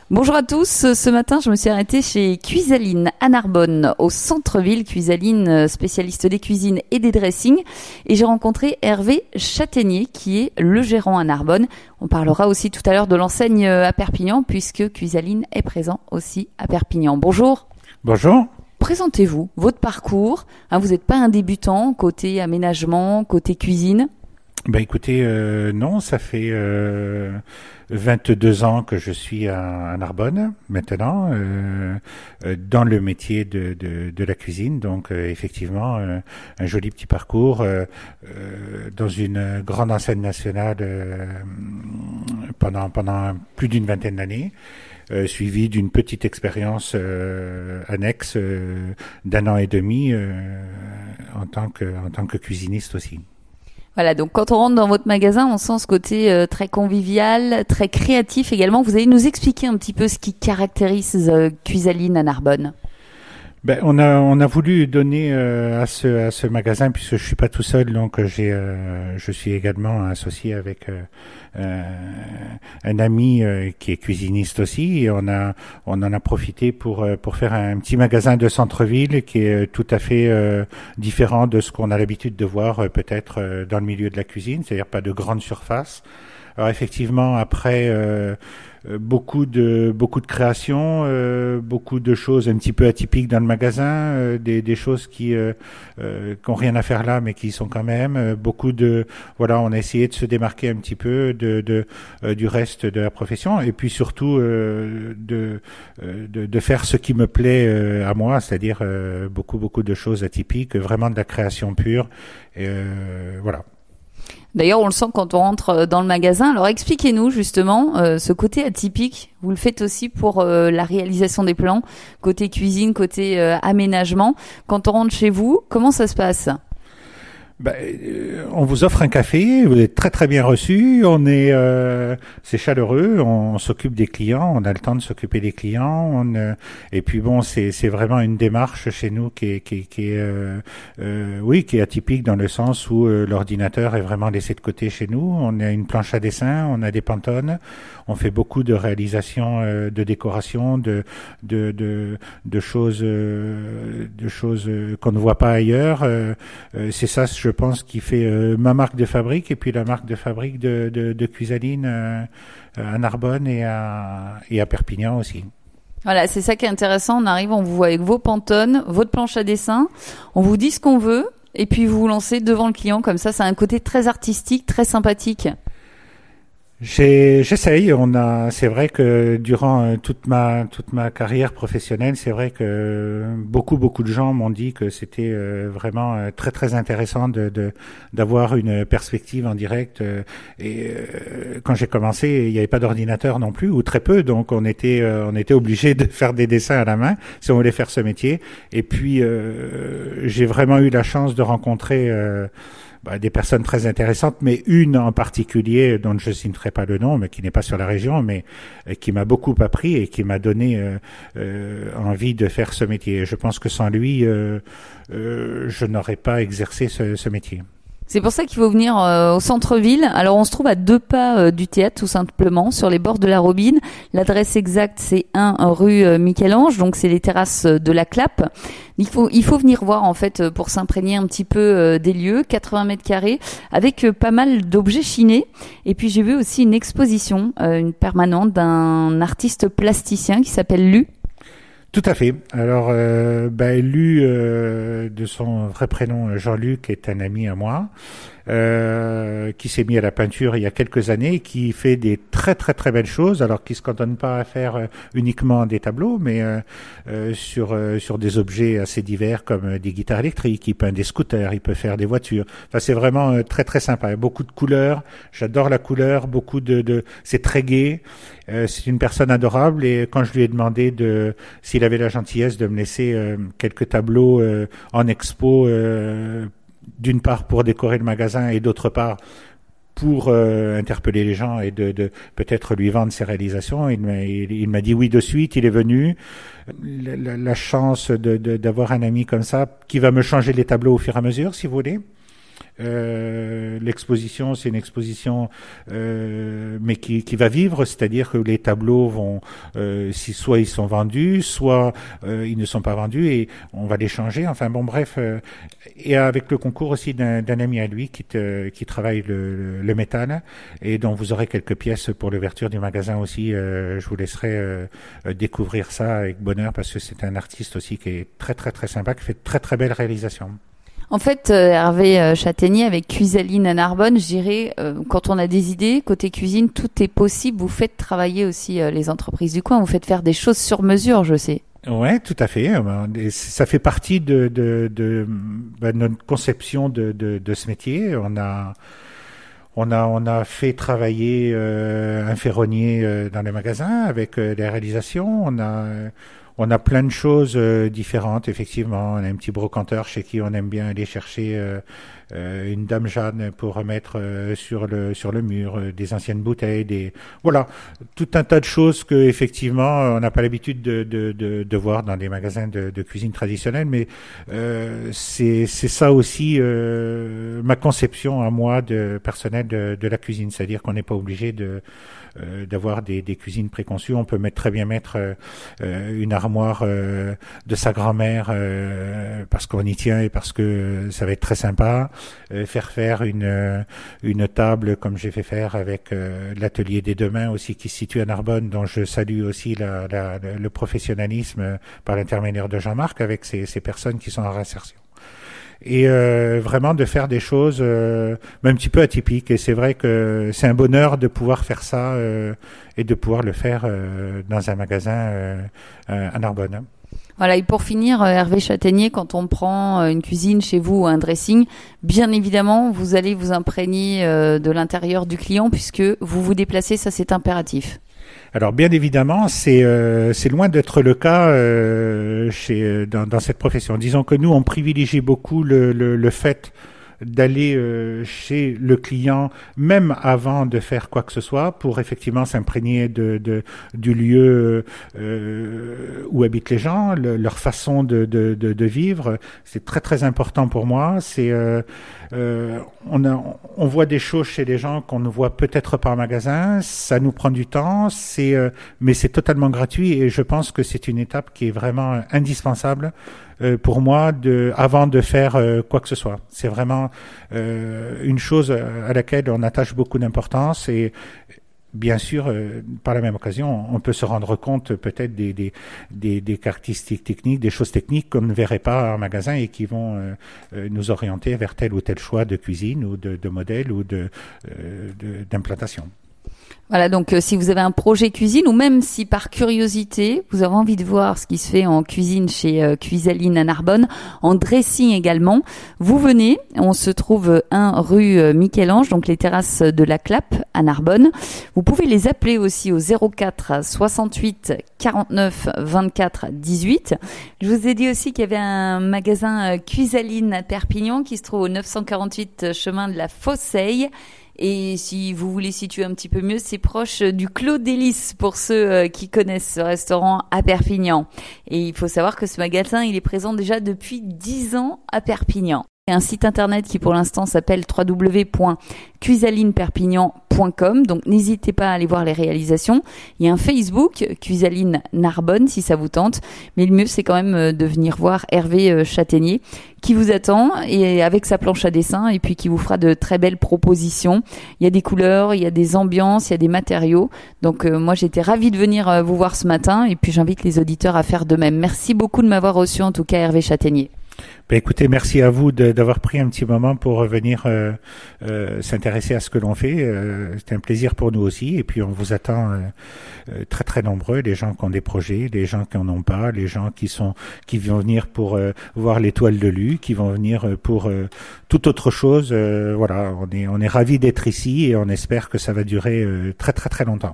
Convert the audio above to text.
Bonjour à tous, ce matin je me suis arrêtée chez Cuisaline à Narbonne, au centre-ville. Cuisaline, spécialiste des cuisines et des dressings, et j'ai rencontré Hervé Châtaignier qui est le gérant à Narbonne. On parlera aussi tout à l'heure de l'enseigne à Perpignan puisque Cuisaline est présent aussi à Perpignan. Bonjour. Bonjour. Présentez-vous, votre parcours. Vous n'êtes pas un débutant côté aménagement, côté cuisine? Écoutez, non, ça fait 22 ans que je suis à Narbonne maintenant, dans le métier de la cuisine. Donc effectivement, un joli petit parcours dans une grande enseigne nationale pendant plus d'une vingtaine d'années. Suivi d'une petite expérience annexe d'un an et demi en tant que cuisiniste aussi. Voilà, donc quand on rentre dans votre magasin, on sent ce côté très convivial, très créatif également. Vous allez nous expliquer un petit peu ce qui caractérise Cuisaline à Narbonne. On a voulu donner à ce magasin, puisque je suis pas tout seul, donc je suis également associé avec un ami qui est cuisiniste aussi, et on en a profité pour faire un petit magasin de centre-ville qui est tout à fait différent de ce qu'on a l'habitude de voir peut-être dans le milieu de la cuisine, c'est-à-dire pas de grande surface. Alors effectivement, après beaucoup de créations, beaucoup de choses un petit peu atypiques dans le magasin, des choses qui ont rien à faire là, mais qui sont quand même on a essayé de se démarquer un petit peu du reste de la profession, et puis surtout de faire ce qui me plaît à moi, c'est-à-dire beaucoup de choses atypiques, vraiment de la création pure, et voilà. D'ailleurs, on le sent quand on rentre dans le magasin. Alors, expliquez-nous justement ce côté atypique. Vous le faites aussi pour la réalisation des plans, côté cuisine, côté aménagement. Quand on rentre chez vous, comment ça se passe ? On vous offre un café, vous êtes très très bien reçu, c'est chaleureux, on s'occupe des clients, on a le temps de s'occuper des clients, et puis c'est vraiment une démarche chez nous qui est atypique dans le sens où l'ordinateur est vraiment laissé de côté chez nous. On a une planche à dessin, on a des pantones, on fait beaucoup de réalisations, de décoration, de choses qu'on ne voit pas ailleurs. C'est ça, je pense, qui fait ma marque de fabrique, et puis la marque de fabrique de Cuisaline à Narbonne et à Perpignan aussi. Voilà, c'est ça qui est intéressant. On arrive, on vous voit avec vos pantones, votre planche à dessin, on vous dit ce qu'on veut, et puis vous vous lancez devant le client comme ça. C'est un côté très artistique, très sympathique. J'essaye. C'est vrai que durant toute ma carrière professionnelle, c'est vrai que beaucoup de gens m'ont dit que c'était vraiment très très intéressant d'avoir une perspective en direct. Et quand j'ai commencé, il n'y avait pas d'ordinateur non plus, ou très peu, donc on était obligé de faire des dessins à la main si on voulait faire ce métier. Et puis j'ai vraiment eu la chance de rencontrer des personnes très intéressantes, mais une en particulier dont je ne citerai pas le nom, mais qui n'est pas sur la région, mais qui m'a beaucoup appris et qui m'a donné envie de faire ce métier. Je pense que sans lui, je n'aurais pas exercé ce métier. C'est pour ça qu'il faut venir au centre-ville. Alors, on se trouve à 2 pas du théâtre, tout simplement, sur les bords de la Robine. L'adresse exacte, c'est 1 rue Michel-Ange, donc c'est les terrasses de la Clappe. Il faut venir voir, en fait, pour s'imprégner un petit peu des lieux, 80 mètres carrés, avec pas mal d'objets chinés. Et puis, j'ai vu aussi une exposition, une permanente d'un artiste plasticien qui s'appelle Lu. Tout à fait. Alors, Lu, de son vrai prénom Jean-Luc, est un ami à moi, qui s'est mis à la peinture il y a quelques années, qui fait des très très très belles choses, alors qui se cantonne pas à faire uniquement des tableaux, mais sur des objets assez divers comme des guitares électriques. Il peint des scooters, il peut faire des voitures. Enfin, c'est vraiment très très sympa. Il y a beaucoup de couleurs. J'adore la couleur. C'est très gai. C'est une personne adorable, et quand je lui ai demandé s'il avait la gentillesse de me laisser quelques tableaux en expo, d'une part pour décorer le magasin et d'autre part pour interpeller les gens et de peut-être lui vendre ses réalisations, il m'a dit oui de suite. Il est venu. La chance d'avoir un ami comme ça qui va me changer les tableaux au fur et à mesure, si vous voulez. L'exposition, c'est une exposition, mais qui va vivre, c'est-à-dire que les tableaux vont, si soit ils sont vendus, soit ils ne sont pas vendus et on va les changer. Enfin bon, bref, et avec le concours aussi d'un ami à lui qui travaille le métal et dont vous aurez quelques pièces pour l'ouverture du magasin aussi. Je vous laisserai découvrir ça avec bonheur parce que c'est un artiste aussi qui est très très très sympa, qui fait de très très belles réalisations. En fait, Hervé Châtaignier, avec Cuisaline à Narbonne, je dirais, quand on a des idées, côté cuisine, tout est possible. Vous faites travailler aussi les entreprises du coin, vous faites faire des choses sur mesure, je sais. Ouais, tout à fait. Et ça fait partie de notre conception de ce métier. On a fait travailler un ferronnier dans les magasins avec des réalisations. On a plein de choses différentes, effectivement. On a un petit brocanteur chez qui on aime bien aller chercher une dame Jeanne pour remettre sur le mur des anciennes bouteilles, voilà, tout un tas de choses que effectivement on n'a pas l'habitude de voir dans des magasins de cuisine traditionnelle, mais c'est ça aussi ma conception à moi personnelle de la cuisine, c'est-à-dire qu'on n'est pas obligé d'avoir des cuisines préconçues. On peut très bien mettre une armoire de sa grand-mère parce qu'on y tient et parce que ça va être très sympa. Faire une table comme j'ai fait faire avec l'atelier des deux mains aussi qui se situe à Narbonne, dont je salue aussi le professionnalisme par l'intermédiaire de Jean-Marc avec ces personnes qui sont en réinsertion. Et vraiment de faire des choses même un petit peu atypiques. Et c'est vrai que c'est un bonheur de pouvoir faire ça et de pouvoir le faire dans un magasin à Narbonne. Voilà, et pour finir, Hervé Châtaignier, quand on prend une cuisine chez vous ou un dressing, bien évidemment, vous allez vous imprégner de l'intérieur du client puisque vous vous déplacez, ça c'est impératif. Alors bien évidemment, c'est loin d'être le cas dans cette profession. Disons que nous, on privilégie beaucoup le fait d'aller chez le client même avant de faire quoi que ce soit pour effectivement s'imprégner du lieu où habitent les gens, leur façon de vivre. C'est très très important pour moi. On voit des choses chez les gens qu'on ne voit peut-être pas en magasin. Ça nous prend du temps, mais c'est totalement gratuit et je pense que c'est une étape qui est vraiment indispensable pour moi avant de faire quoi que ce soit. C'est vraiment une chose à laquelle on attache beaucoup d'importance et bien sûr, par la même occasion, on peut se rendre compte peut-être des caractéristiques techniques, des choses techniques qu'on ne verrait pas en magasin et qui vont nous orienter vers tel ou tel choix de cuisine ou de modèle ou d'implantation. Voilà, donc si vous avez un projet cuisine ou même si par curiosité, vous avez envie de voir ce qui se fait en cuisine chez Cuisaline à Narbonne, en dressing également, vous venez, on se trouve 1 rue Michel-Ange, donc les terrasses de la Clappe à Narbonne. Vous pouvez les appeler aussi au 04 68 49 24 18. Je vous ai dit aussi qu'il y avait un magasin Cuisaline à Perpignan qui se trouve au 948 chemin de la Fosseille. Et si vous voulez situer un petit peu mieux, c'est proche du Clos d'Hélice pour ceux qui connaissent ce restaurant à Perpignan. Et il faut savoir que ce magasin, il est présent déjà depuis 10 ans à Perpignan. Il y a un site internet qui pour l'instant s'appelle www.cuisalineperpignan.com, donc n'hésitez pas à aller voir les réalisations. Il y a un Facebook, Cuisaline Narbonne, si ça vous tente, mais le mieux c'est quand même de venir voir Hervé Châtaignier qui vous attend et avec sa planche à dessin et puis qui vous fera de très belles propositions. Il y a des couleurs, il y a des ambiances, il y a des matériaux. Donc moi j'étais ravie de venir vous voir ce matin et puis j'invite les auditeurs à faire de même. Merci beaucoup de m'avoir reçu en tout cas Hervé Châtaignier. Ben écoutez, merci à vous d'avoir pris un petit moment pour venir s'intéresser à ce que l'on fait. C'était un plaisir pour nous aussi. Et puis on vous attend très très nombreux, les gens qui ont des projets, les gens qui en ont pas, les gens qui vont venir pour voir l'étoile de Lue, qui vont venir pour toute autre chose. Voilà, on est ravis d'être ici et on espère que ça va durer très très très longtemps.